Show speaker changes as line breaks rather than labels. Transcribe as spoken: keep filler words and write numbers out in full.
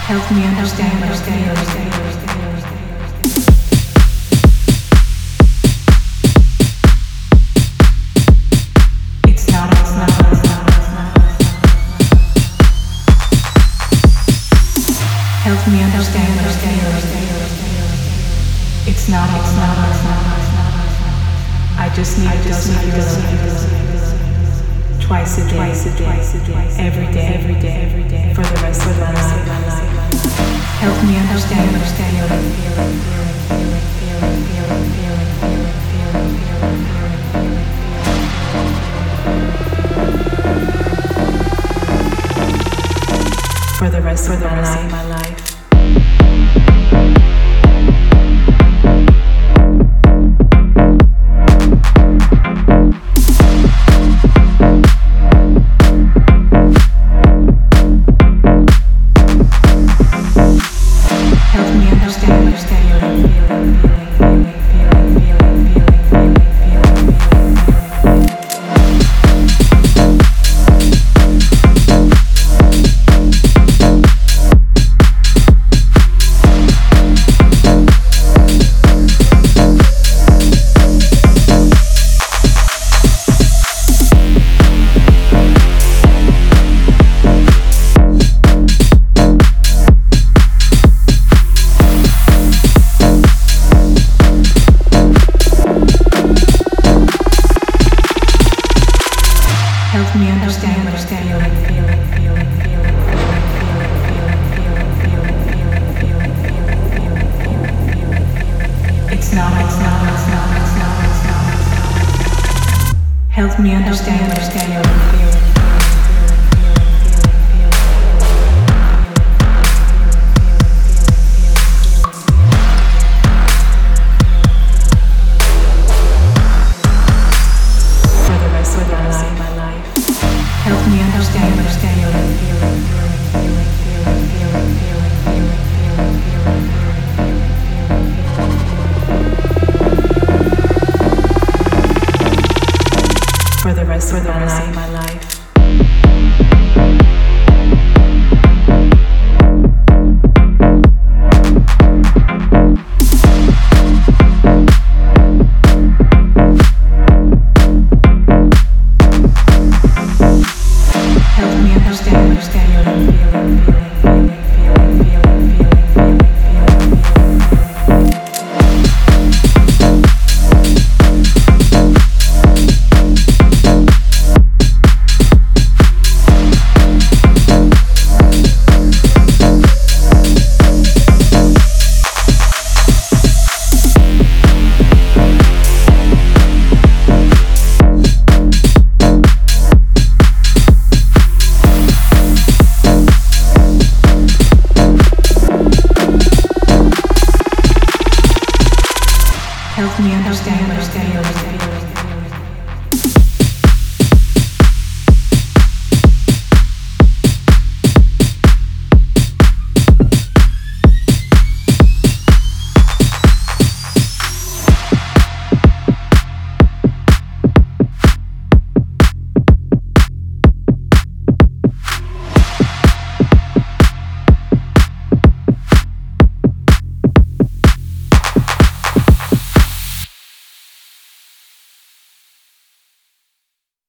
Help me understand, understand, understand, understand, understand. It's not, it's not, it's not, it's not, it's not. Help me understand, understand, understand, understand. It's not, it's not, it's not, it's not, it's not. I just need, I just need your love. Twice a day, twice a day, twice a day, every day, every day, every day, for the rest of my life. Help me understand, understand your feeling, feeling, feeling, feeling, feeling, feeling, feeling, feeling, feeling, for the rest of my life. Help me understand, understand your feeling, feeling, feeling, feeling, feeling, feeling, feeling, feeling, feeling, feeling. It's not, it's not, it's not, it's not, it's not, it's not. Help me understand, understand your feeling.